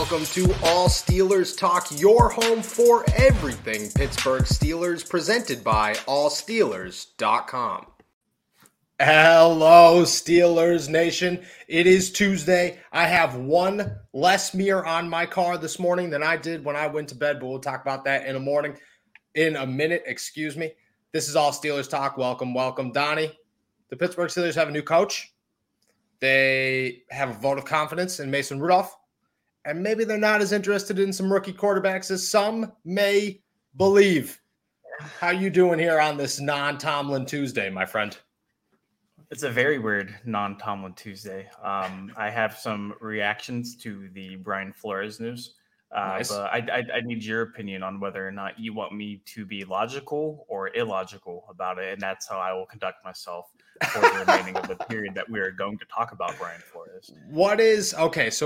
welcome to All Steelers Talk, your home for everything Pittsburgh Steelers, presented by allsteelers.com. Hello, Steelers Nation. It is Tuesday. I have one less mirror on my car this morning than I did when I went to bed, but we'll talk about that in a minute. This is All Steelers Talk. Welcome, Donnie. The Pittsburgh Steelers have a new coach. They have a vote of confidence in Mason Rudolph. And maybe they're not as interested in some rookie quarterbacks as some may believe. How you doing here on this non-Tomlin Tuesday, my friend? It's a very weird non-Tomlin Tuesday. I have some reactions to the Brian Flores news. Nice. But I need your opinion on whether or not you want me to be logical or illogical about it. And that's how I will conduct myself for the remaining of the period that we are going to talk about Brian Flores. What is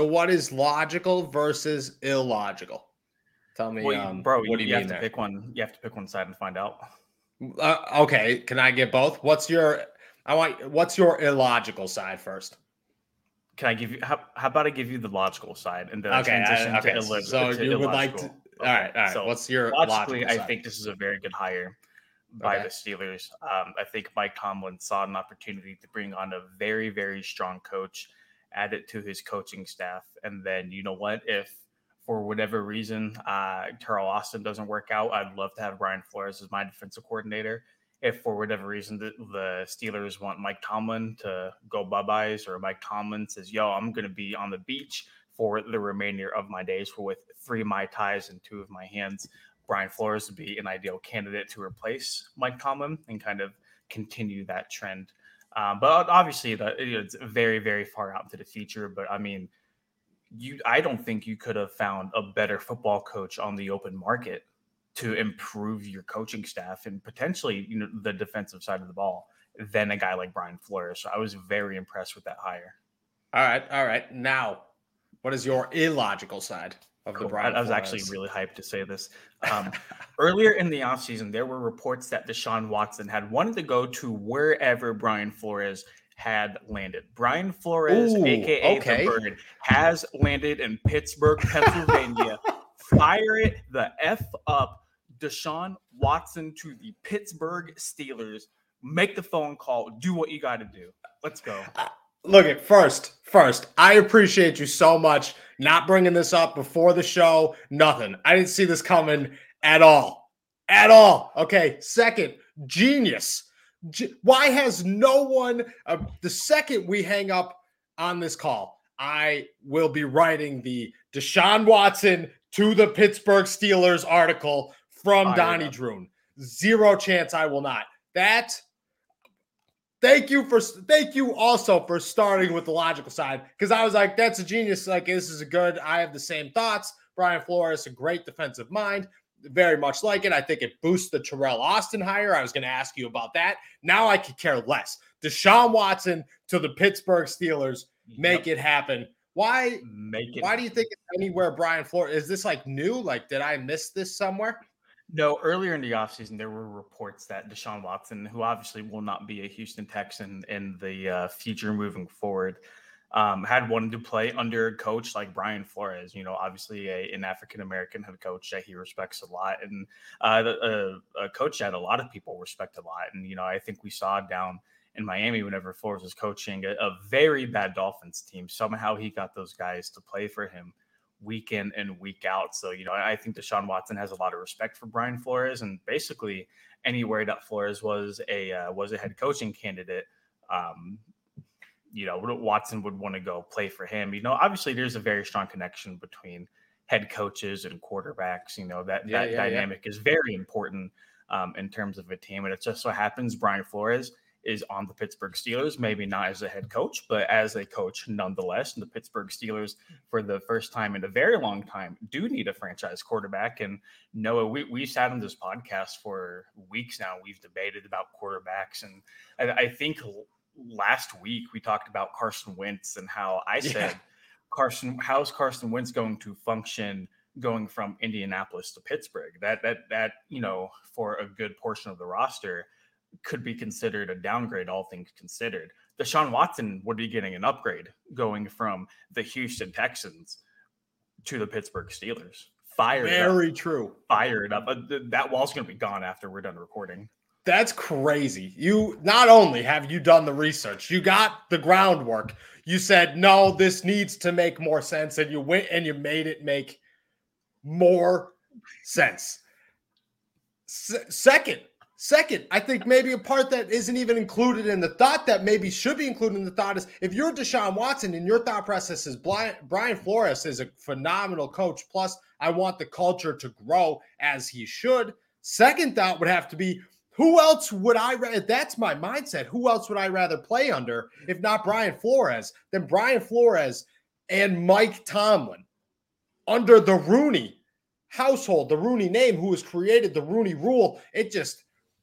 logical versus illogical? Tell me, bro, what do you mean have to there? pick one. You have to pick one side and find out. Okay, can I get both? What's your illogical side first? Can I give you? How about I give you the logical side and then transition to so you illogical. would like to? All right. So what's your logically? logical side? I think this is a very good hire by the Steelers. I think Mike Tomlin saw an opportunity to bring on a very, very strong coach, add it to his coaching staff, and then you know what? If for whatever reason Terrell Austin doesn't work out, I'd love to have Brian Flores as my defensive coordinator. If for whatever reason the Steelers want Mike Tomlin to go bye-byes, or Mike Tomlin says, yo, I'm going to be on the beach for the remainder of my days with 3 Mai Tais and 2 of my hands, Brian Flores would be an ideal candidate to replace Mike Tomlin and kind of continue that trend. But obviously it's very, very far out into the future. But I mean, I don't think you could have found a better football coach on the open market to improve your coaching staff and potentially, the defensive side of the ball than a guy like Brian Flores. So I was very impressed with that hire. All right. Now, what is your illogical side of the Brian Flores? I was actually really hyped to say this. Earlier in the offseason, there were reports that Deshaun Watson had wanted to go to wherever Brian Flores had landed. Brian Flores, a.k.a. The Bird, has landed in Pittsburgh, Pennsylvania. Fire it the F up. Deshaun Watson to the Pittsburgh Steelers. Make the phone call. Do what you got to do. Let's go. Look, at first, I appreciate you so much not bringing this up before the show. Nothing. I didn't see this coming at all. Okay. Second, genius. Why has no one, the second we hang up on this call, I will be writing the Deshaun Watson to the Pittsburgh Steelers article from Donnie Droon. Zero chance I will not. Thank you also for starting with the logical side, because I was like, that's a genius. Like, this is I have the same thoughts. Brian Flores, a great defensive mind. Very much like it. I think it boosts the Terrell Austin hire. I was going to ask you about that. Now I could care less. Deshaun Watson to the Pittsburgh Steelers. Make it happen. Why do you think it's anywhere Brian Flores? Is this like new? Like, did I miss this somewhere? No, earlier in the offseason, there were reports that Deshaun Watson, who obviously will not be a Houston Texan in the future moving forward, had wanted to play under a coach like Brian Flores, obviously an African-American head coach that he respects a lot, and a coach that a lot of people respect a lot. And, I think we saw down in Miami whenever Flores was coaching a very bad Dolphins team. Somehow he got those guys to play for him week in and week out. So, I think Deshaun Watson has a lot of respect for Brian Flores, and basically anywhere that Flores was a head coaching candidate, Watson would want to go play for him. Obviously there's a very strong connection between head coaches and quarterbacks. That dynamic is very important in terms of a team. And it just so happens Brian Flores is on the Pittsburgh Steelers, maybe not as a head coach, but as a coach nonetheless. And the Pittsburgh Steelers, for the first time in a very long time, do need a franchise quarterback. And Noah, we sat on this podcast for weeks now. We've debated about quarterbacks. And I think last week we talked about Carson Wentz and how I said, how's Carson Wentz going to function going from Indianapolis to Pittsburgh? That for a good portion of the roster could be considered a downgrade, all things considered. Deshaun Watson would be getting an upgrade going from the Houston Texans to the Pittsburgh Steelers. Fired Very true. Fired up. That wall's going to be gone after we're done recording. That's crazy. You not only have you done the research, you got the groundwork. You said, no, this needs to make more sense. And you went and you made it make more sense. Second, I think maybe a part that isn't even included in the thought that maybe should be included in the thought is if you're Deshaun Watson and your thought process is Brian Flores is a phenomenal coach. Plus, I want the culture to grow as he should. Second thought would have to be, who else would that's my mindset. Who else would I rather play under if not Brian Flores than Brian Flores and Mike Tomlin under the Rooney household, the Rooney name, who has created the Rooney rule. It just,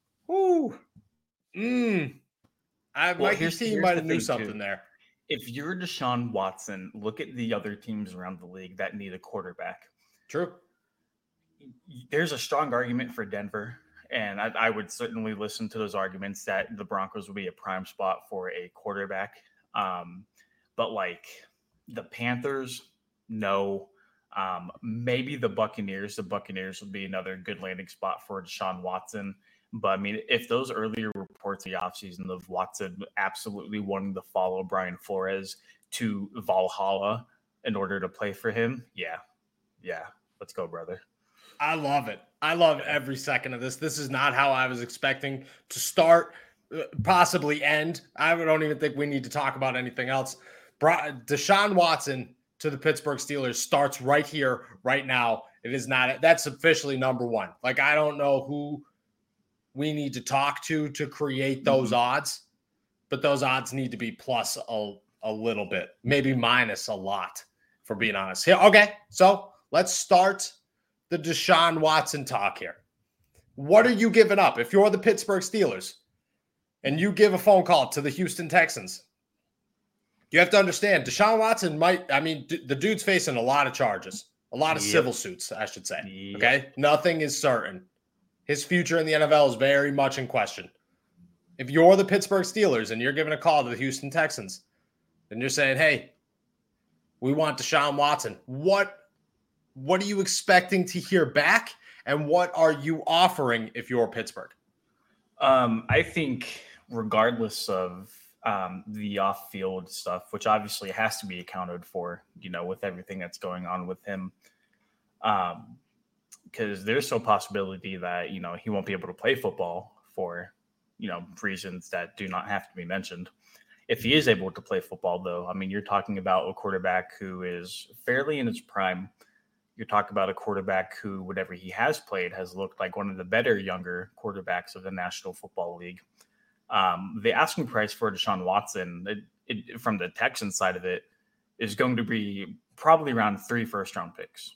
Mikey's team might have knew something there. If you're Deshaun Watson, look at the other teams around the league that need a quarterback. True. There's a strong argument for Denver, and I would certainly listen to those arguments that the Broncos would be a prime spot for a quarterback. But like the Panthers, no. Maybe the Buccaneers. The Buccaneers would be another good landing spot for Deshaun Watson. But I mean, if those earlier reports in the offseason of Watson absolutely wanting to follow Brian Flores to Valhalla in order to play for him, yeah, let's go, brother. I love it. I love every second of this. This is not how I was expecting to start, possibly end. I don't even think we need to talk about anything else. Deshaun Watson to the Pittsburgh Steelers starts right here, right now. It is not. That's officially number one. Like, I don't know who we need to talk to create those odds, but those odds need to be plus a little bit, maybe minus a lot, for being honest. Yeah, okay, so let's start the Deshaun Watson talk here. What are you giving up? If you're the Pittsburgh Steelers and you give a phone call to the Houston Texans, you have to understand Deshaun Watson the dude's facing a lot of charges, a lot of civil suits, I should say. Okay. Nothing is certain. His future in the NFL is very much in question. If you're the Pittsburgh Steelers and you're giving a call to the Houston Texans, then you're saying, hey, we want Deshaun Watson. What are you expecting to hear back? And what are you offering if you're Pittsburgh? I think regardless of the off-field stuff, which obviously has to be accounted for, with everything that's going on with him, because there's no possibility that, he won't be able to play football for, reasons that do not have to be mentioned. If he is able to play football, though, I mean, you're talking about a quarterback who is fairly in his prime. You're talking about a quarterback who, whatever he has played, has looked like one of the better younger quarterbacks of the National Football League. The asking price for Deshaun Watson, from the Texans side of it, is going to be probably around 3 first-round picks.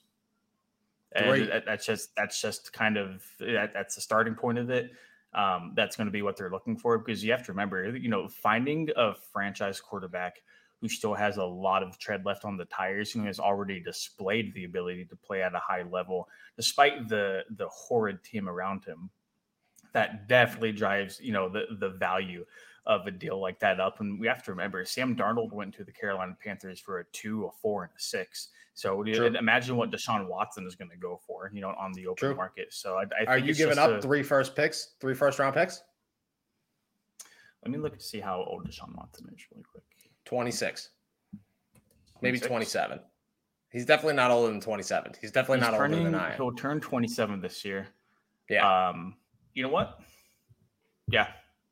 And that's just kind of that's the starting point of it. That's going to be what they're looking for, because you have to remember, finding a franchise quarterback who still has a lot of tread left on the tires, who has already displayed the ability to play at a high level, despite the horrid team around him. That definitely drives, the value of a deal like that up. And we have to remember, Sam Darnold went to the Carolina Panthers for a 2, a 4, and a 6. So imagine what Deshaun Watson is going to go for, on the open market. So I think are you giving up 3 first-round picks? Let me look to see how old Deshaun Watson is really quick. 26. Maybe 27. He's definitely not older than 27. He's definitely not older than I am. He'll turn 27 this year. Yeah. You know what? Yeah,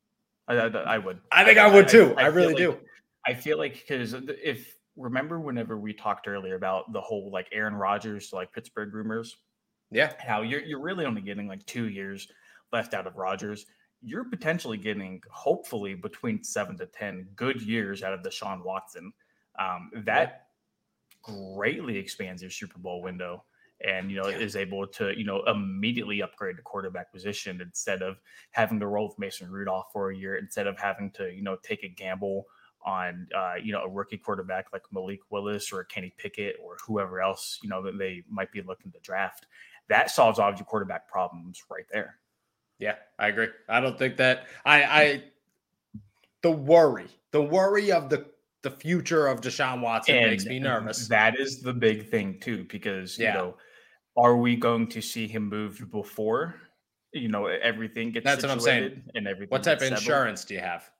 I would. I think I would too. I really do. I feel like, because remember whenever we talked earlier about the whole like Aaron Rodgers to like Pittsburgh rumors, how you're really only getting like 2 years left out of Rodgers. You're potentially getting, hopefully, between 7 to 10 good years out of Deshaun Watson. That greatly expands your Super Bowl window. And, is able to, immediately upgrade the quarterback position instead of having to roll with Mason Rudolph for a year, instead of having to, take a gamble on, a rookie quarterback like Malik Willis or Kenny Pickett or whoever else, that they might be looking to draft. That solves all of your quarterback problems right there. Yeah, I agree. I don't think that the worry of the the future of Deshaun Watson makes me nervous. That is the big thing too, because are we going to see him moved before everything gets That's what I'm saying. And everything? What type of settled? Insurance do you have?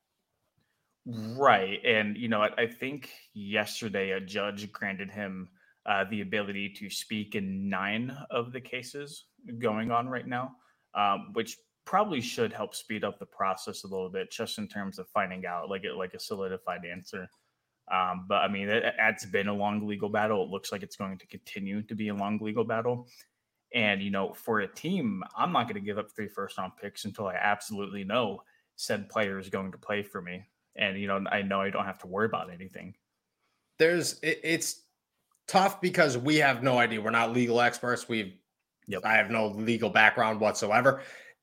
Right, and I think yesterday a judge granted him the ability to speak in 9 of the cases going on right now, which probably should help speed up the process a little bit, just in terms of finding out like a solidified answer. But I mean, it's been a long legal battle. It looks like it's going to continue to be a long legal battle. And for a team, I'm not going to give up 3 first-round picks until I absolutely know said player is going to play for me. And I know I don't have to worry about anything. It's tough because we have no idea. We're not legal experts. I have no legal background whatsoever.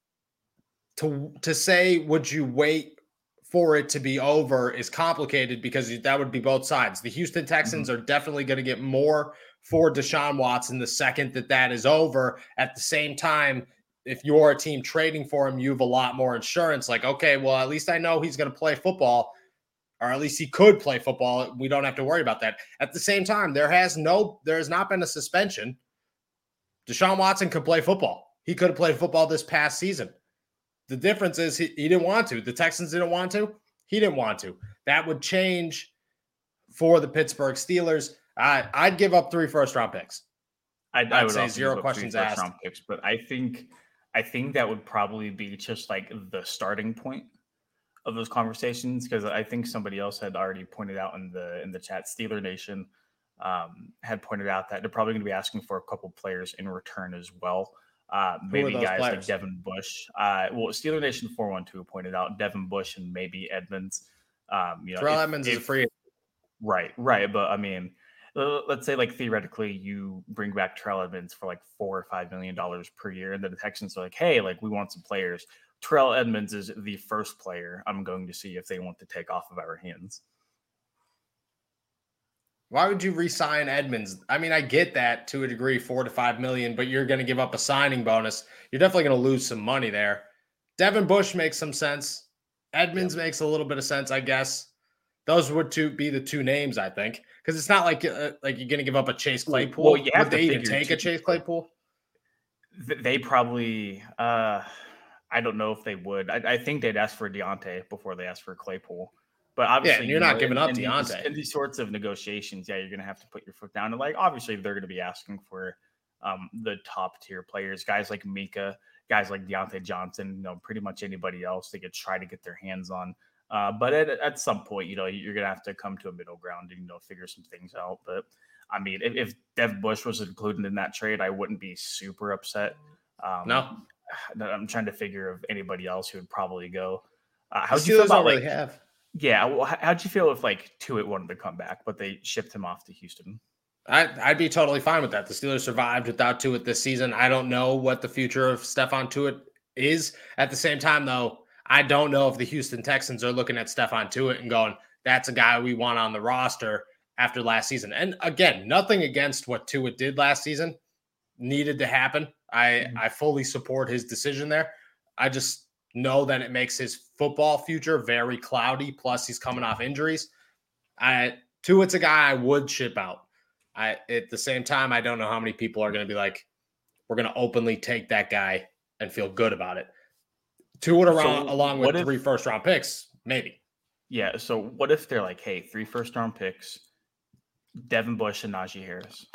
To say, would you wait for it to be over is complicated because that would be both sides. The Houston Texans are definitely going to get more for Deshaun Watson the second that is over. At the same time, if you're a team trading for him, you have a lot more insurance. Like, okay, well, at least I know he's going to play football, or at least he could play football. We don't have to worry about that. At the same time, there has not been a suspension. Deshaun Watson could play football. He could have played football this past season. The difference is he didn't want to. The Texans didn't want to. He didn't want to. That would change for the Pittsburgh Steelers. I'd give up 3 first-round picks. I would say 0 questions asked. Picks, but I think that would probably be just like the starting point of those conversations, because I think somebody else had already pointed out in the chat, Steeler Nation had pointed out that they're probably going to be asking for a couple players in return as well. Maybe guys players? Like Devin Bush. Steeler Nation 412 pointed out Devin Bush and maybe Edmonds. Terrell Edmonds is a free. Right. But I mean, let's say like theoretically you bring back Terrell Edmonds for like $4 or $5 million per year, and then the Texans are like, hey, like we want some players. Terrell Edmonds is the first player I'm going to see if they want to take off of our hands. Why would you re-sign Edmonds? I mean, I get that to a degree, $4 to $5 million, but you're going to give up a signing bonus. You're definitely going to lose some money there. Devin Bush makes some sense. Edmonds makes a little bit of sense, I guess. Those would be the 2 names, I think, because it's not like you're going to give up a Chase Claypool. Well, you have would they even take a Chase Claypool? They probably. I don't know if they would. I think they'd ask for Deontay before they ask for Claypool. But obviously, and you're not giving up Deontay. In these sorts of negotiations, you're going to have to put your foot down. And obviously, they're going to be asking for the top tier players, guys like Mika, guys like Deontay Johnson, pretty much anybody else they could try to get their hands on. But at some point, you're going to have to come to a middle ground and figure some things out. But I mean, if Dev Bush was included in that trade, I wouldn't be super upset. No. I'm trying to figure of anybody else who would probably go. How do you feel about really have? Yeah, well, how'd you feel if Tuitt wanted to come back, but they shipped him off to Houston? I'd be totally fine with that. The Steelers survived without Tuitt this season. I don't know what the future of Stephon Tuitt is. At the same time, though, I don't know if the Houston Texans are looking at Stephon Tuitt and going, that's a guy we want on the roster after last season. And again, nothing against what Tuitt did last season needed to happen. I fully support his decision there. I just know that it makes his football future very cloudy. Plus, he's coming off injuries. Tuitt's a guy I would ship out. At the same time, I don't know how many people are going to be like, we're going to openly take that guy and feel good about it. Tuitt along with 3 first-round picks, maybe. Yeah, so what if they're like, hey, 3 first-round picks, Devin Bush and Najee Harris?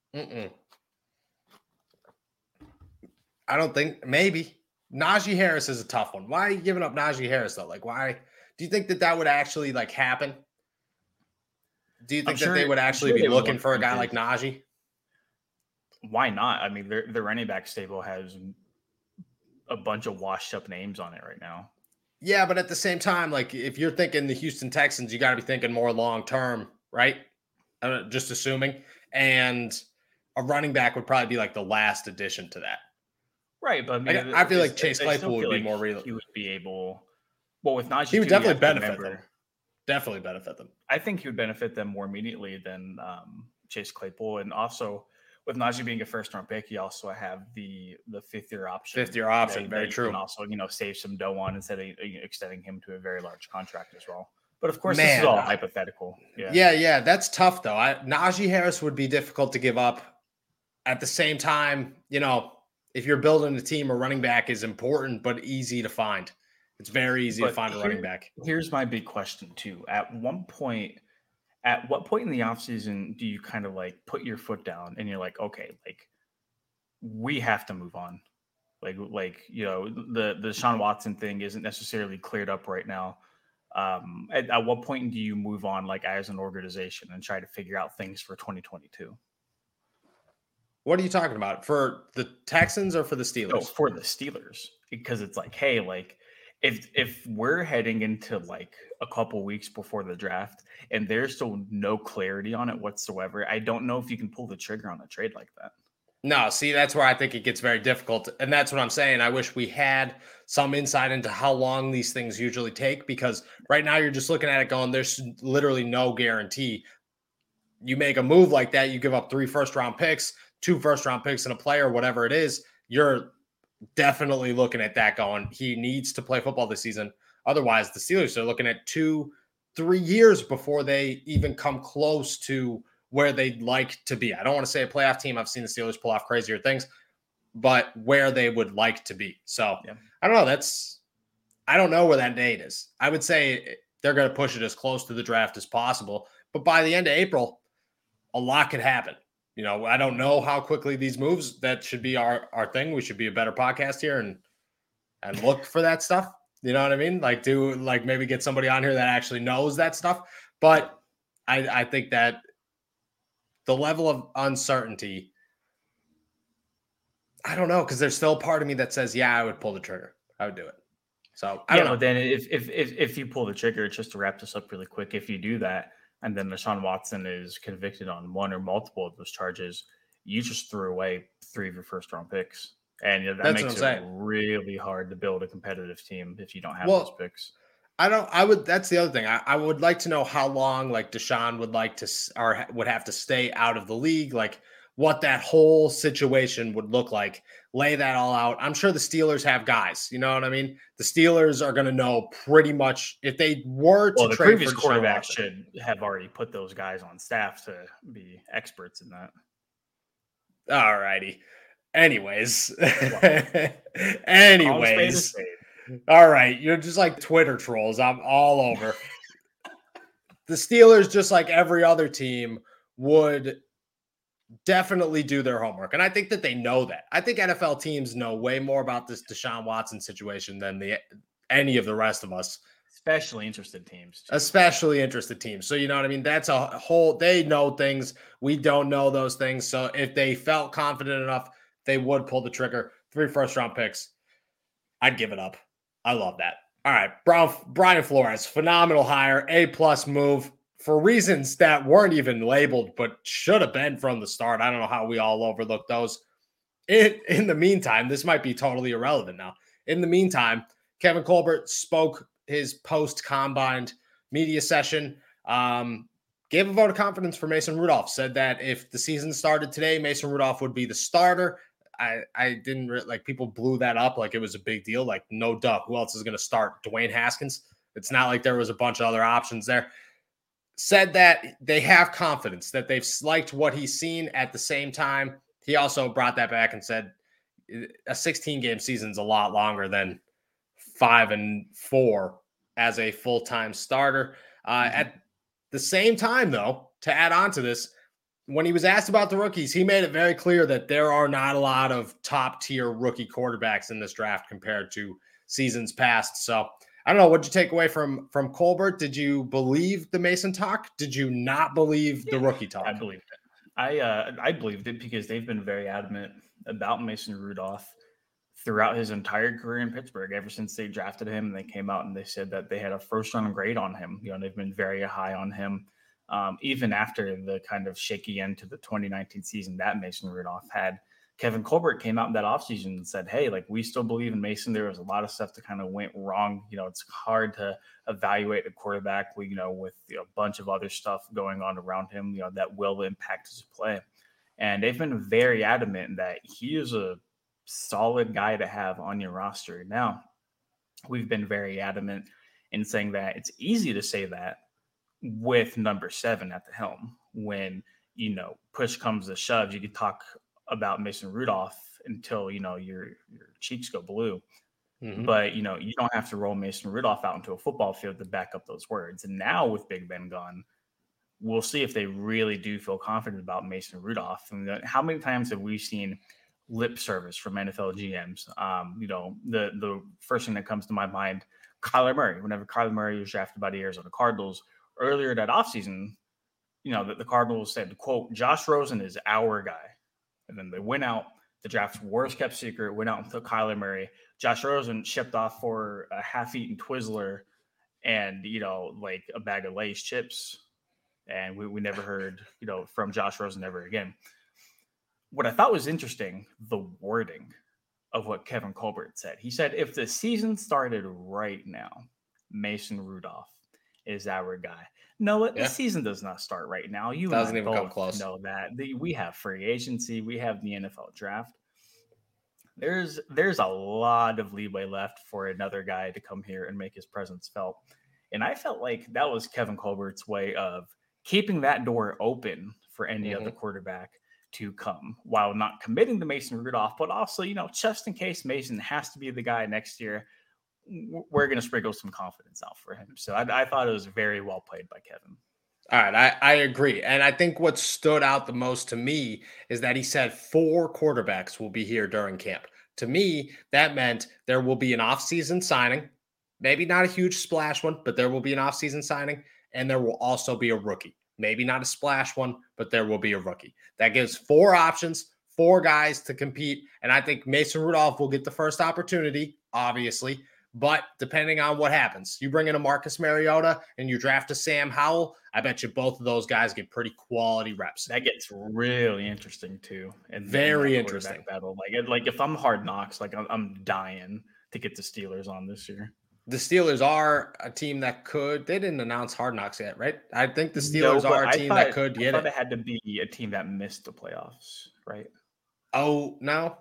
I don't think, maybe. Najee Harris is a tough one. Why are you giving up Najee Harris, though? Why? Do you think that would actually, happen? Do you think that they would actually be looking for a guy like Najee? Why not? I mean, their running back stable has a bunch of washed-up names on it right now. Yeah, but at the same time, if you're thinking the Houston Texans, you got to be thinking more long-term, right? Just assuming. And a running back would probably be, the last addition to that. Right, but I feel like Chase Claypool would be more real. He would be able. Well, with Najee, he would definitely benefit them. Definitely benefit them. I think he would benefit them more immediately than Chase Claypool, and also with Najee being a first-round pick, you also have the 5th-year option. 5th-year option, very true. And also, save some dough on instead of extending him to a very large contract as well. But of course, this is all hypothetical. Yeah. That's tough though. Najee Harris would be difficult to give up. At the same time, if you're building a team, a running back is important but easy to find. It's very easy to find a running back. Here's my big question too. At what point in the offseason do you kind of like put your foot down and you're like, okay, like we have to move on? The Deshaun Watson thing isn't necessarily cleared up right now. At what point do you move on, like as an organization, and try to figure out things for 2022? What are you talking about? For the Texans or for the Steelers? No, for the Steelers, because it's like, hey, like if we're heading into like a couple weeks before the draft and there's still no clarity on it whatsoever, I don't know if you can pull the trigger on a trade like that. No, see, that's where I think it gets very difficult. And that's what I'm saying. I wish we had some insight into how long these things usually take, because right now you're just looking at it going, there's literally no guarantee. You make a move like that, you give up 3 first-round picks, 2 first-round picks and a player, whatever it is, you're definitely looking at that going, he needs to play football this season. Otherwise, the Steelers are looking at 2-3 years before they even come close to where they'd like to be. I don't want to say a playoff team. I've seen the Steelers pull off crazier things, but where they would like to be. So yeah. I don't know. I don't know where that date is. I would say they're going to push it as close to the draft as possible, but by the end of April, a lot could happen. I don't know how quickly these moves, that should be our thing. We should be a better podcast here and look for that stuff. You know what I mean? Like maybe get somebody on here that actually knows that stuff. But I think that the level of uncertainty, I don't know, because there's still a part of me that says, yeah, I would pull the trigger. I would do it. So I don't know. But then if you pull the trigger, just to wrap this up really quick, if you do that, and then Deshaun Watson is convicted on one or multiple of those charges, you just threw away 3 of your first-round picks. And that makes it really hard to build a competitive team if you don't have those picks. That's the other thing. I would like to know how long like Deshaun would like to, or would have to stay out of the league, like what that whole situation would look like. Lay that all out. I'm sure the Steelers have guys. You know what I mean? The Steelers are going to know pretty much if they were to trade. The previous quarterback should have already put those guys on staff to be experts in that. All righty. Anyways. All right. You're just like Twitter trolls. I'm all over. The Steelers, just like every other team, would definitely do their homework. And I think that they know that. I think NFL teams know way more about this Deshaun Watson situation than any of the rest of us. Especially interested teams. So, you know what I mean? That's a whole, they know things. We don't know those things. So if they felt confident enough, they would pull the trigger. 3 first-round picks. I'd give it up. I love that. All right. Brian Flores, phenomenal hire, A+ move for reasons that weren't even labeled, but should have been from the start. I don't know how we all overlooked those. In the meantime, this might be totally irrelevant now. In the meantime, Kevin Colbert spoke his post-combine media session, gave a vote of confidence for Mason Rudolph, said that if the season started today, Mason Rudolph would be the starter. I didn't like, people blew that up like it was a big deal. Like, no duh. Who else is going to start? Dwayne Haskins? It's not like there was a bunch of other options there. Said that they have confidence, that they've liked what he's seen. At the same time, he also brought that back and said a 16-game season is a lot longer than 5 and 4 as a full-time starter. At the same time, though, to add on to this, when he was asked about the rookies, he made it very clear that there are not a lot of top-tier rookie quarterbacks in this draft compared to seasons past. So I don't know. What'd you take away from Colbert? Did you believe the Mason talk? Did you not believe the rookie talk? I believed it. I believed it because they've been very adamant about Mason Rudolph throughout his entire career in Pittsburgh. Ever since they drafted him, and they came out and they said that they had a first-round grade on him. They've been very high on him. Even after the kind of shaky end to the 2019 season that Mason Rudolph had, Kevin Colbert came out in that offseason and said, hey, like, we still believe in Mason. There was a lot of stuff that kind of went wrong. It's hard to evaluate a quarterback, with a bunch of other stuff going on around him, that will impact his play. And they've been very adamant that he is a solid guy to have on your roster. Now, we've been very adamant in saying that it's easy to say that with number 7 at the helm. When, push comes to shove, you could talk about Mason Rudolph until, your cheeks go blue. Mm-hmm. But, you don't have to roll Mason Rudolph out into a football field to back up those words. And now with Big Ben gone, we'll see if they really do feel confident about Mason Rudolph. And how many times have we seen lip service from NFL GMs? The first thing that comes to my mind, Kyler Murray. Whenever Kyler Murray was drafted by the Arizona Cardinals earlier that offseason, the Cardinals said, quote, Josh Rosen is our guy. And then they went out, the draft's worst kept secret, went out and took Kyler Murray. Josh Rosen shipped off for a half-eaten Twizzler and, like a bag of Lay's chips. And we never heard, from Josh Rosen ever again. What I thought was interesting, the wording of what Kevin Colbert said. He said, if the season started right now, Mason Rudolph is our guy. No, the season does not start right now. You doesn't even come close. Know that we have free agency, we have the NFL draft. There's a lot of leeway left for another guy to come here and make his presence felt. And I felt like that was Kevin Colbert's way of keeping that door open for any other quarterback to come, while not committing to Mason Rudolph, but also, just in case Mason has to be the guy next year, we're going to sprinkle some confidence out for him. So I thought it was very well played by Kevin. All right, I agree. And I think what stood out the most to me is that he said 4 quarterbacks will be here during camp. To me, that meant there will be an offseason signing, maybe not a huge splash one, but there will be an offseason signing, and there will also be a rookie. Maybe not a splash one, but there will be a rookie. That gives 4 options, 4 guys to compete. And I think Mason Rudolph will get the first opportunity, obviously. But depending on what happens, you bring in a Marcus Mariota and you draft a Sam Howell, I bet you both of those guys get pretty quality reps. That gets really interesting too. And very interesting battle. Like if I'm Hard Knocks, like I'm dying to get the Steelers on this year. The Steelers are a team that could. They didn't announce Hard Knocks yet, right? I think the Steelers are a team that could get it. I thought it had to be a team that missed the playoffs, right? Oh, no.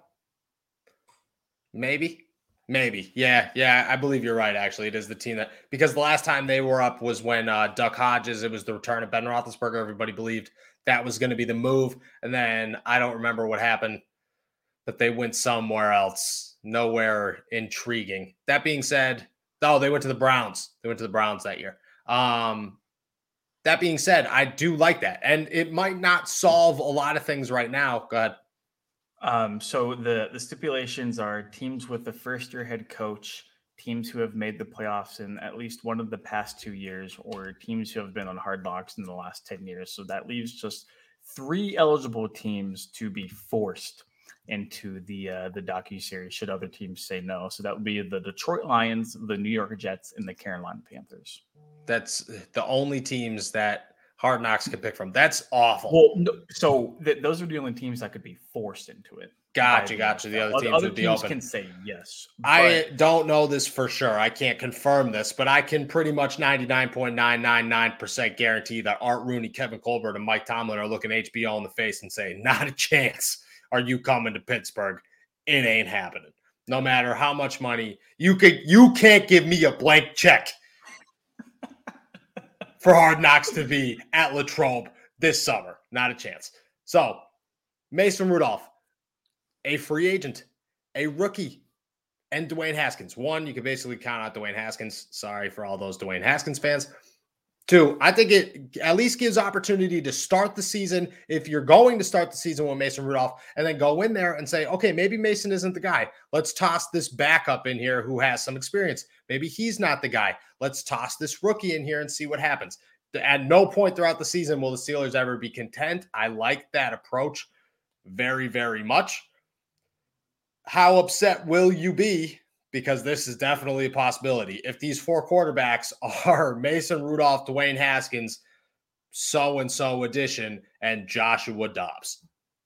Maybe. Yeah. I believe you're right, actually. It is the team that – because the last time they were up was when Duck Hodges – it was the return of Ben Roethlisberger. Everybody believed that was going to be the move. And then I don't remember what happened, but they went somewhere else. Nowhere intriguing. That being said – they went to the Browns. They went to the Browns that year. That being said, I do like that. And it might not solve a lot of things right now. Go ahead. So the stipulations are teams with the first-year head coach, teams who have made the playoffs in at least one of the past 2 years, or teams who have been on Hard Knocks in the last 10 years. So that leaves just 3 eligible teams to be forced into the docuseries should other teams say no. So that would be the Detroit Lions, the New York Jets, and the Carolina Panthers. That's the only teams that Hard Knocks could pick from. That's awful. Well, no, so those are the only teams that could be forced into it. Gotcha. The other teams would be open. Can say yes. I don't know this for sure. I can't confirm this, but I can pretty much 99.999% guarantee that Art Rooney, Kevin Colbert, and Mike Tomlin are looking HBO in the face and saying, not a chance. Are you coming to Pittsburgh? It ain't happening. No matter how much money you can't give me a blank check for Hard Knocks to be at Latrobe this summer. Not a chance. So Mason Rudolph, a free agent, a rookie, and Dwayne Haskins. 1, you can basically count out Dwayne Haskins. Sorry for all those Dwayne Haskins fans. 2, I think it at least gives opportunity to start the season if you're going to start the season with Mason Rudolph, and then go in there and say, okay, maybe Mason isn't the guy. Let's toss this backup in here who has some experience. Maybe he's not the guy. Let's toss this rookie in here and see what happens. At no point throughout the season will the Steelers ever be content. I like that approach very, very much. How upset will you be? Because this is definitely a possibility. If these 4 quarterbacks are Mason Rudolph, Dwayne Haskins, so-and-so edition, and Joshua Dobbs.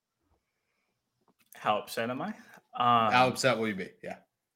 How upset am I? How upset will you be? Yeah.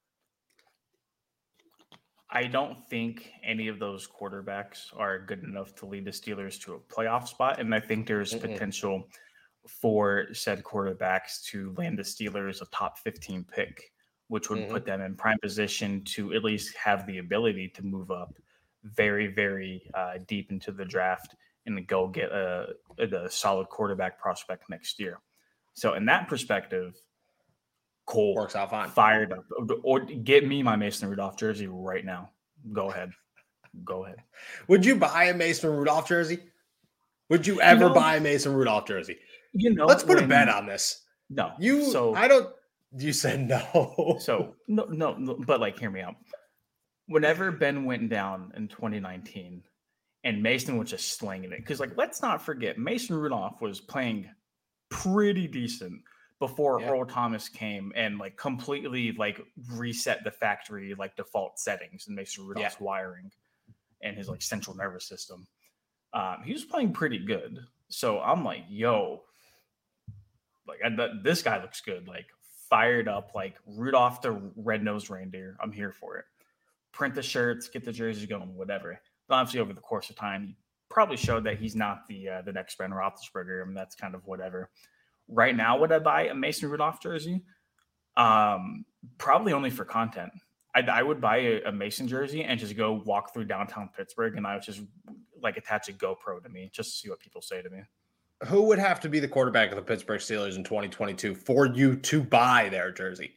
I don't think any of those quarterbacks are good enough to lead the Steelers to a playoff spot. And I think there's potential for said quarterbacks to land the Steelers a top 15 pick, which would put them in prime position to at least have the ability to move up very, very deep into the draft and go get a solid quarterback prospect next year. So in that perspective, cool. Works out fine. Fired up. Or get me my Mason Rudolph jersey right now. Go ahead. Would you buy a Mason Rudolph jersey? Would you ever buy a Mason Rudolph jersey? Let's put a bet on this. No. You said no. So no, but like, hear me out. Whenever Ben went down in 2019 and Mason was just slinging it, because like, let's not forget, Mason Rudolph was playing pretty decent before Earl Thomas came and like completely like reset the factory like default settings in Mason Rudolph's wiring and his like central nervous system. He was playing pretty good. So I'm like, yo, like this guy looks good. Like fired up, like Rudolph the red-nosed reindeer. I'm here for it. Print the shirts, get the jerseys going, whatever. But obviously over the course of time, he probably showed that he's not the next Ben Roethlisberger. I mean, that's kind of whatever. Right now, would I buy a Mason Rudolph jersey? Probably only for content. I would buy a Mason jersey and just go walk through downtown Pittsburgh, and I would just like attach a GoPro to me just to see what people say to me. Who would have to be the quarterback of the Pittsburgh Steelers in 2022 for you to buy their jersey?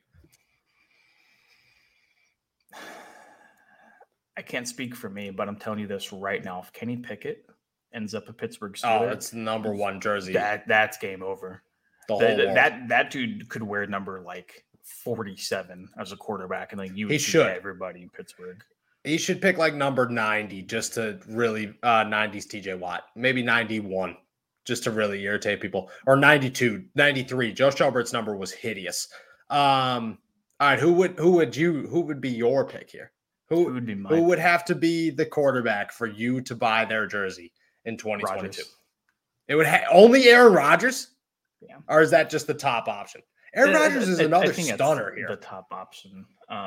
I can't speak for me, but I'm telling you this right now. If Kenny Pickett ends up a Pittsburgh Steelers, it's the number one jersey. That's game over. That dude could wear number like 47 as a quarterback, and like you would see everybody in Pittsburgh. He should pick like number 90 just to really 90s TJ Watt, maybe 91 just to really irritate people, or 92, 93. Joe Schaubert's number was hideous. All right, who would be your pick here? Who would have to be the quarterback for you to buy their jersey in 2022? Rodgers. It would only Aaron Rodgers? Yeah. Or is that just the top option? Aaron Rodgers is another stunner here. The top option.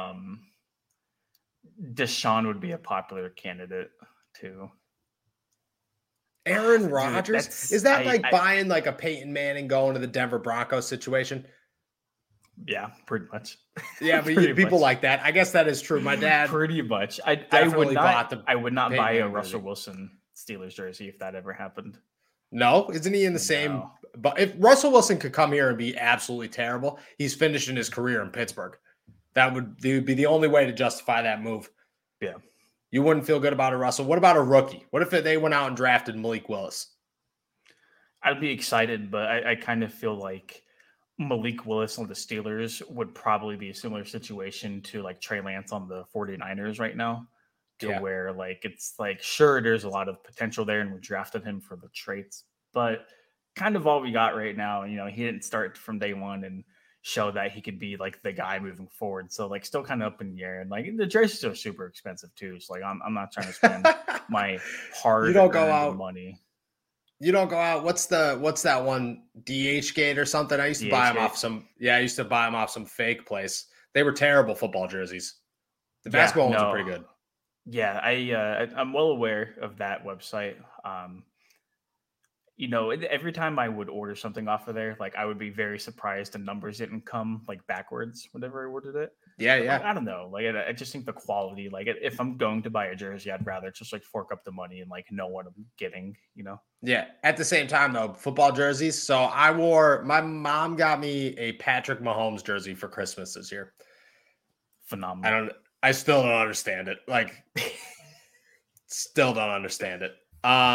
Deshaun would be a popular candidate too. Aaron Rodgers? Is that buying like a Peyton Manning going to the Denver Broncos situation? Yeah, pretty much. Yeah, but people like that. I guess that is true. My dad pretty much. I would not buy a Russell Wilson Steelers jersey if that ever happened. No, isn't he in the same? But if Russell Wilson could come here and be absolutely terrible, he's finishing his career in Pittsburgh. That would be the only way to justify that move. Yeah. You wouldn't feel good about a Russell. What about a rookie? What if they went out and drafted Malik Willis? I'd be excited, but I kind of feel like Malik Willis on the Steelers would probably be a similar situation to like Trey Lance on the 49ers right now. Where like it's like, sure, there's a lot of potential there and we drafted him for the traits, but kind of all we got right now. You know, he didn't start from day one and show that he could be like the guy moving forward. So like still kind of up in the air, and like the jerseys are super expensive too. So like I'm not trying to spend my hard-earned money. You don't go out. What's that one, DH Gate or something? I used to buy them off some. Yeah, I used to buy them off some fake place. They were terrible football jerseys. The basketball ones are pretty good. Yeah, I'm well aware of that website. You know, every time I would order something off of there, like I would be very surprised the numbers didn't come like backwards whenever I ordered it. Yeah, but, yeah. Like, I don't know. Like I just think the quality, like if I'm going to buy a jersey, I'd rather just like fork up the money and like know what I'm getting, you know? Yeah. At the same time though, football jerseys. So my mom got me a Patrick Mahomes jersey for Christmas this year. Phenomenal. I still don't understand it. Like, still don't understand it.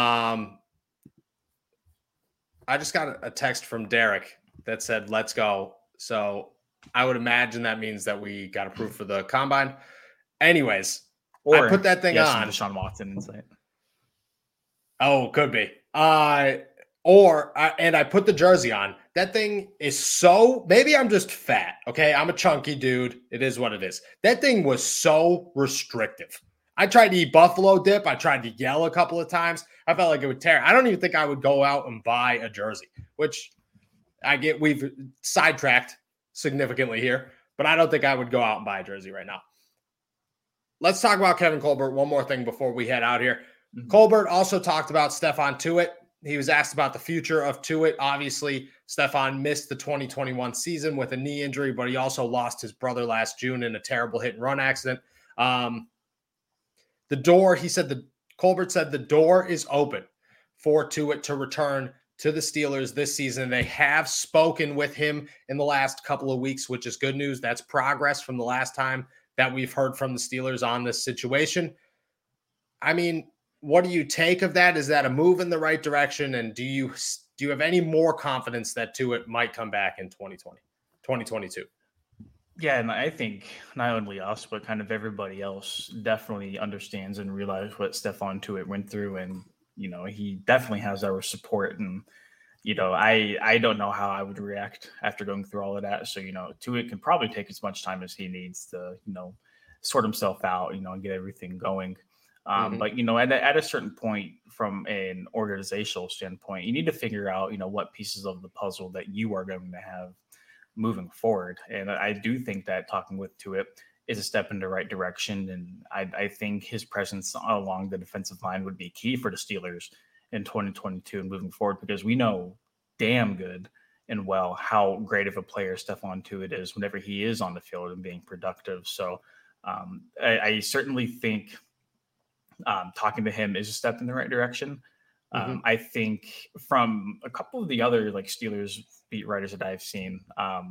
I just got a text from Derek that said, let's go. So I would imagine that means that we got approved for the combine. Anyways, I put that thing on. Deshaun Watson insight. Oh, could be. And I put the jersey on. That thing is so, maybe I'm just fat. Okay. I'm a chunky dude. It is what it is. That thing was so restrictive. I tried to eat buffalo dip. I tried to yell a couple of times. I felt like it would tear. I don't even think I would go out and buy a jersey, which we've sidetracked significantly here, but I don't think I would go out and buy a jersey right now. Let's talk about Kevin Colbert. One more thing before we head out here. Mm-hmm. Colbert also talked about Stephon Tuitt. He was asked about the future of Tuitt. Obviously, Stephon missed the 2021 season with a knee injury, but he also lost his brother last June in a terrible hit and run accident. the door, Colbert said the door is open for Tuitt to return to the Steelers this season. They have spoken with him in the last couple of weeks, which is good news. That's progress from the last time that we've heard from the Steelers on this situation. I mean, what do you take of that? Is that a move in the right direction? And do you have any more confidence that Tuitt might come back in 2022? Yeah, and I think not only us, but kind of everybody else definitely understands and realizes what Stephon Tuitt went through. And, he definitely has our support. And, I don't know how I would react after going through all of that. So, Tuitt can probably take as much time as he needs to, sort himself out, and get everything going. But, at a certain point from an organizational standpoint, you need to figure out, what pieces of the puzzle that you are going to have moving forward. And I do think that talking with Tuitt is a step in the right direction. And I think his presence along the defensive line would be key for the Steelers in 2022 and moving forward, because we know damn good and well how great of a player Stephon Tuitt is whenever he is on the field and being productive. So I certainly think talking to him is a step in the right direction. I think from a couple of the other Steelers beat writers that I've seen,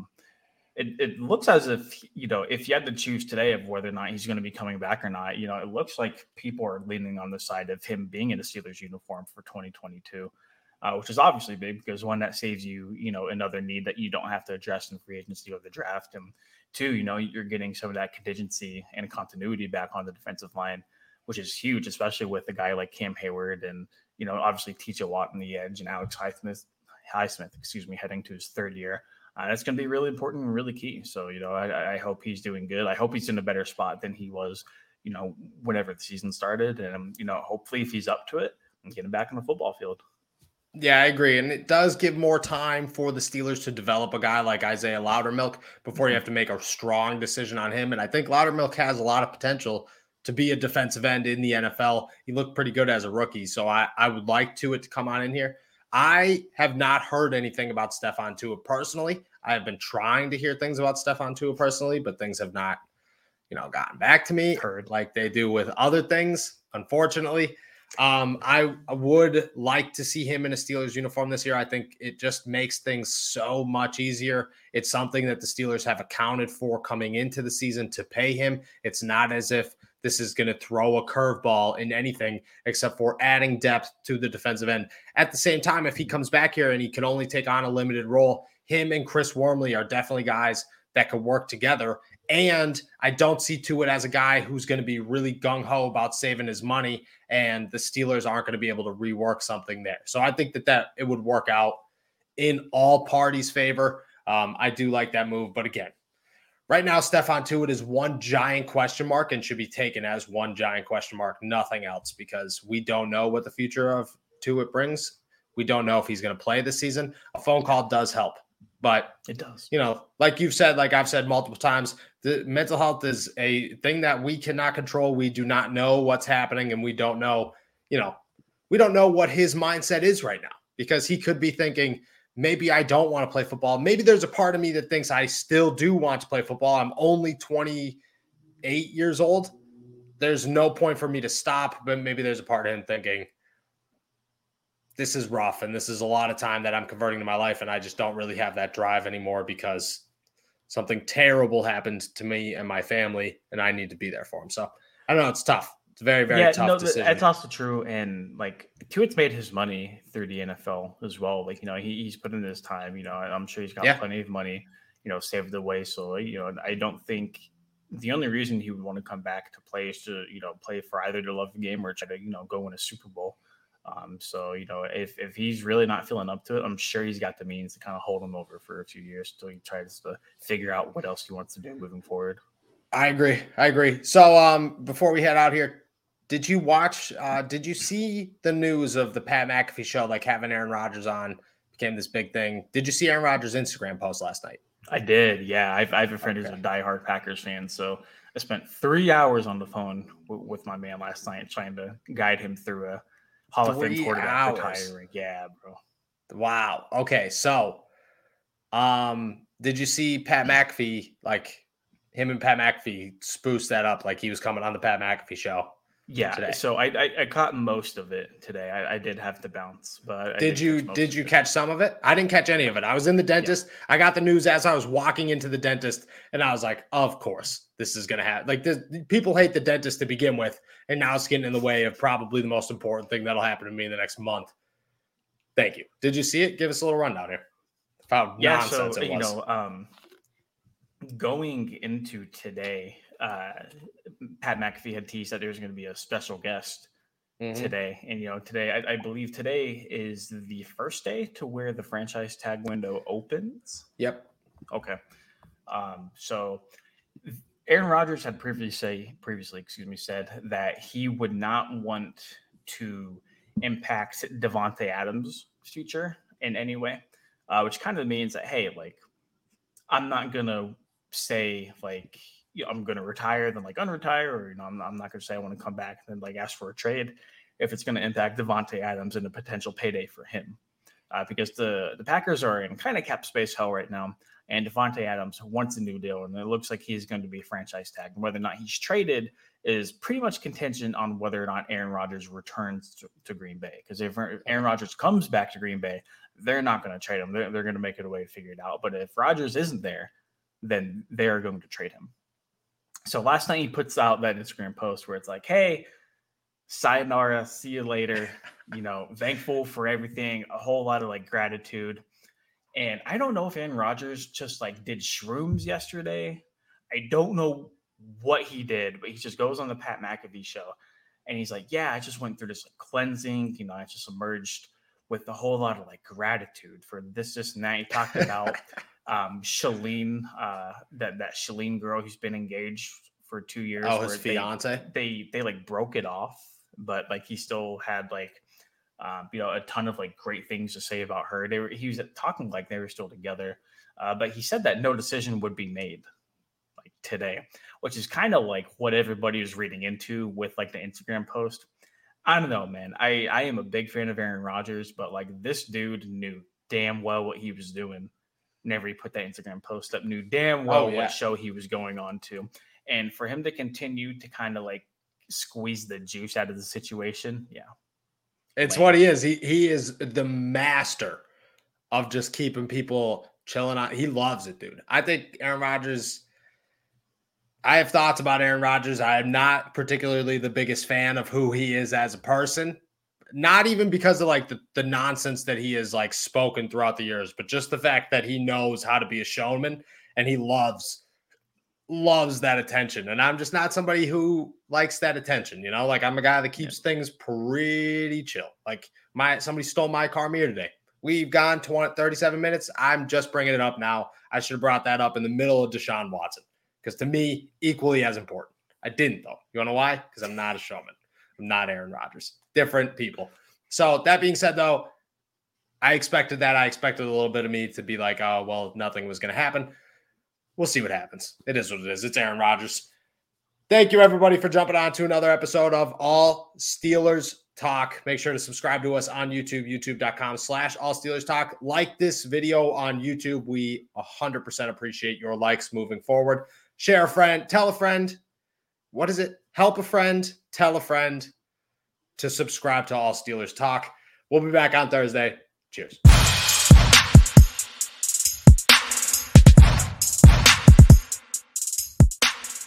it looks as if, if you had to choose today of whether or not he's going to be coming back or not, it looks like people are leaning on the side of him being in a Steelers uniform for 2022, which is obviously big because one, that saves you, another need that you don't have to address in free agency or the draft. And two, you're getting some of that contingency and continuity back on the defensive line, which is huge, especially with a guy like Cam Hayward and, obviously TJ Watt on the edge and Alex Highsmith, heading to his third year. That's going to be really important and really key. So, I hope he's doing good. I hope he's in a better spot than he was, whenever the season started. And, hopefully if he's up to it, and get him back on the football field. Yeah, I agree. And it does give more time for the Steelers to develop a guy like Isaiah Loudermilk before you have to make a strong decision on him. And I think Loudermilk has a lot of potential to be a defensive end in the NFL. He looked pretty good as a rookie. So I would like Tuitt to come on in here. I have not heard anything about Stephon Tuitt personally. I have been trying to hear things about Stephon Tuitt personally, but things have not, gotten back to me like they do with other things, unfortunately. I would like to see him in a Steelers uniform this year. I think it just makes things so much easier. It's something that the Steelers have accounted for coming into the season to pay him. It's not as if this is going to throw a curveball in anything except for adding depth to the defensive end. At the same time, if he comes back here and he can only take on a limited role, him and Chris Wormley are definitely guys that could work together. And I don't see Tuitt as a guy who's going to be really gung-ho about saving his money, and the Steelers aren't going to be able to rework something there. So I think that it would work out in all parties' favor. I do like that move. But again, right now, Stephon Tuitt is one giant question mark and should be taken as one giant question mark, nothing else, because we don't know what the future of Tuitt brings. We don't know if he's going to play this season. A phone call does help. But it does, like you've said, like I've said multiple times, the mental health is a thing that we cannot control. We do not know what's happening, and we don't know, we don't know what his mindset is right now, because he could be thinking, maybe I don't want to play football. Maybe there's a part of me that thinks I still do want to play football. I'm only 28 years old. There's no point for me to stop, but maybe there's a part of him thinking, this is rough, and this is a lot of time that I'm converting to my life, and I just don't really have that drive anymore because something terrible happened to me and my family, and I need to be there for him. So I don't know. It's tough. It's a very, very tough decision. That's also true. And Tuitt's made his money through the NFL as well. He's put in his time, and I'm sure he's got plenty of money, saved away. So, I don't think the only reason he would want to come back to play is to, play for either to love the game or try to, go win a Super Bowl. So, if he's really not feeling up to it, I'm sure he's got the means to kind of hold him over for a few years until he tries to figure out what else he wants to do moving forward. I agree. So, before we head out here, did you see the news of the Pat McAfee show, having Aaron Rodgers on became this big thing? Did you see Aaron Rodgers' Instagram post last night? I did. Yeah. I have a friend who's a diehard Packers fan. So I spent 3 hours on the phone with my man last night trying to guide him through a Hall of Fame quarterback retiring. Yeah, bro. Wow. Okay. So, did you see Pat McAfee, him and Pat McAfee spruce that up like he was coming on the Pat McAfee show? Yeah, today? so I caught most of it today. I did have to bounce, but did you catch some of it? I didn't catch any of it. I was in the dentist. Yeah. I got the news as I was walking into the dentist, and I was like, of course, this is going to happen. Like, people hate the dentist to begin with, and now it's getting in the way of probably the most important thing that'll happen to me in the next month. Thank you. Did you see it? Give us a little rundown here. How nonsense it was. Going into today, Pat McAfee had teased that there's going to be a special guest today. And, today, I believe today is the first day to where the franchise tag window opens. Yep. Okay. So Aaron Rodgers had previously said that he would not want to impact Davante Adams' future in any way, which kind of means that, hey, like, I'm not going to say, like, I'm going to retire, then, like, unretire, or, I'm not going to say I want to come back and then, like, ask for a trade if it's going to impact Davante Adams and a potential payday for him. Because the Packers are in kind of cap space hell right now, and Davante Adams wants a new deal, and it looks like he's going to be franchise tagged. And whether or not he's traded is pretty much contingent on whether or not Aaron Rodgers returns to Green Bay. Because if Aaron Rodgers comes back to Green Bay, they're not going to trade him. They're going to make it a way to figure it out. But if Rodgers isn't there, then they are going to trade him. So last night he puts out that Instagram post where it's like, hey, sayonara, see you later, thankful for everything, a whole lot of, like, gratitude. And I don't know if Aaron Rodgers just, like, did shrooms yesterday. I don't know what he did, but he just goes on the Pat McAfee show and he's like, yeah, I just went through this, like, cleansing, I just emerged with a whole lot of, like, gratitude for this and that. He talked about Shalene, that Shalene girl who's been engaged for 2 years. Oh, his fiance. They like broke it off, but, like, he still had, like, a ton of, like, great things to say about her. He was talking like they were still together, but he said that no decision would be made, like, today, which is kind of like what everybody was reading into with, like, the Instagram post. I don't know, man. I am a big fan of Aaron Rodgers, but, like, this dude knew damn well what he was doing. Whenever he put that Instagram post up, knew damn well what show he was going on to. And for him to continue to kind of, like, squeeze the juice out of the situation, yeah. It's what he is. He is the master of just keeping people chilling out. He loves it, dude. I think Aaron Rodgers, I have thoughts about Aaron Rodgers. I am not particularly the biggest fan of who he is as a person. Not even because of, like, the nonsense that he has, like, spoken throughout the years, but just the fact that he knows how to be a showman and he loves that attention. And I'm just not somebody who likes that attention, like, I'm a guy that keeps things pretty chill. Like, somebody stole my car mirror today. We've gone 37 minutes. I'm just bringing it up now. I should have brought that up in the middle of Deshaun Watson, because to me, equally as important. I didn't, though. You want to know why? Because I'm not a showman. I'm not Aaron Rodgers. Different people. So that being said, though, I expected that. I expected a little bit of me to be like, oh, well, nothing was going to happen. We'll see what happens. It is what it is. It's Aaron Rodgers. Thank you, everybody, for jumping on to another episode of All Steelers Talk. Make sure to subscribe to us on YouTube, youtube.com/All Steelers Talk. Like this video on YouTube. We 100% appreciate your likes moving forward. Share a friend. Tell a friend. What is it? Help a friend. Tell a friend to subscribe to All Steelers Talk. We'll be back on Thursday. Cheers.